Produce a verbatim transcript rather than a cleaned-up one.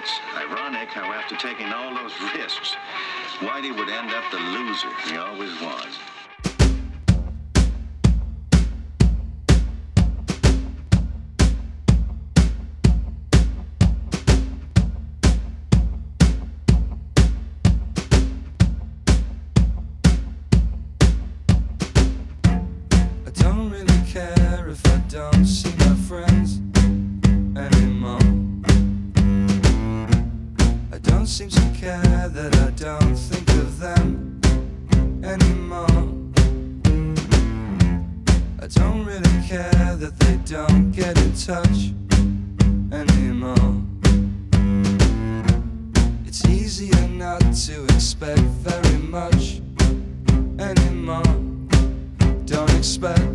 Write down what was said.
It's ironic how after taking all those risks, Whitey would end up the loser he always was. I don't really care if I don't see my friends anymore. I don't seem to care that I don't think of them anymore. I don't really care that they don't get in touch anymore. It's easier not to expect very much anymore. Don't expect